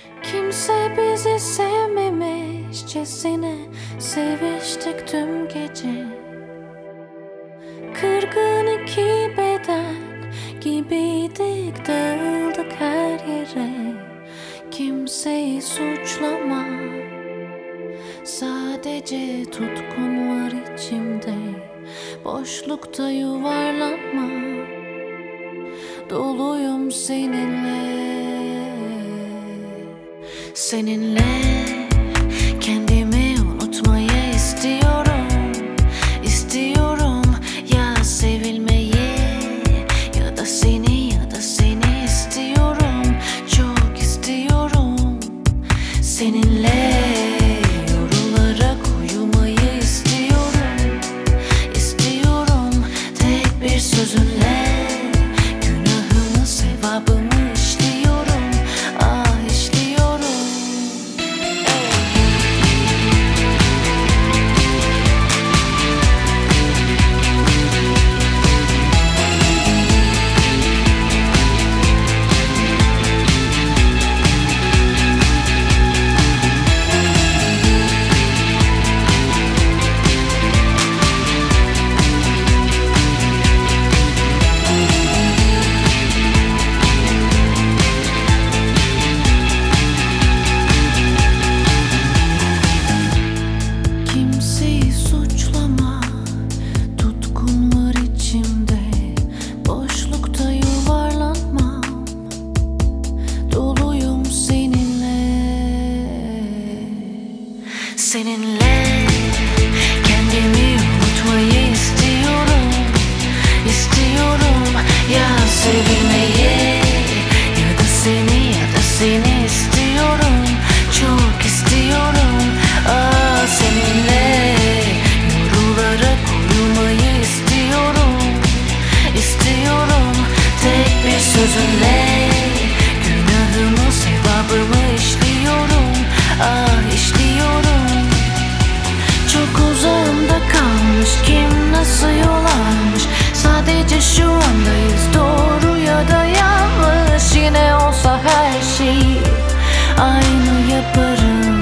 Kimse bizi sevmemişçesine seviştik tüm gece. Kırgın iki beden gibiydik, dağıldık her yere. Kimseyi suçlama, sadece tutkun var içimde. Boşlukta yuvarlanma, doluyum seninle. Seninle kendimi unutmayı istiyorum. İstiyorum ya sevilmeyi, ya da seni istiyorum. Çok istiyorum seninle. Yorularak uyumayı istiyorum. İstiyorum tek bir sözünle. Günahımı, sevabımı işliyorum. Ah işliyorum. Kimseyi suçlama, tutkun var içimde. Boşlukta yuvarlanmam, doluyum seninle. Seninle kendimi unutmayı istiyorum. İstiyorum ya sevilmeyi, ya da seni istiyorum. Çok istiyorum ah seninle. Yorularak uyumayı istiyorum. İstiyorum tek bir sözünle. Günahımı, sevabımı işliyorum. Ah işliyorum. Çok uzağımda kalmış, kim nasıl yol almış. Sadece şu andayız, doğru ya da yanlış. Yine olsa her şeyi aynı yaparım.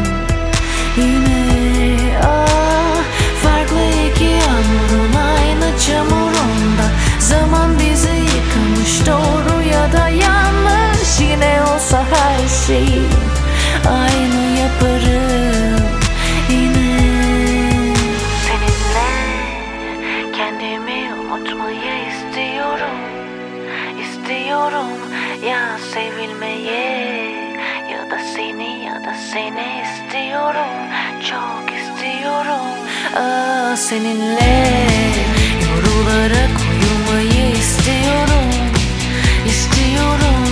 Yine farklı iki yağmurun aynı çamurunda. Zaman bizi yıkamış, doğru ya da yanlış. Yine olsa her şeyi aynı yaparım. Yine seninle kendimi unutmayı istiyorum. İstiyorum ya sevilmeyi, ya da seni istiyorum. Çok istiyorum ah seninle. Yorularak uyumayı istiyorum. İstiyorum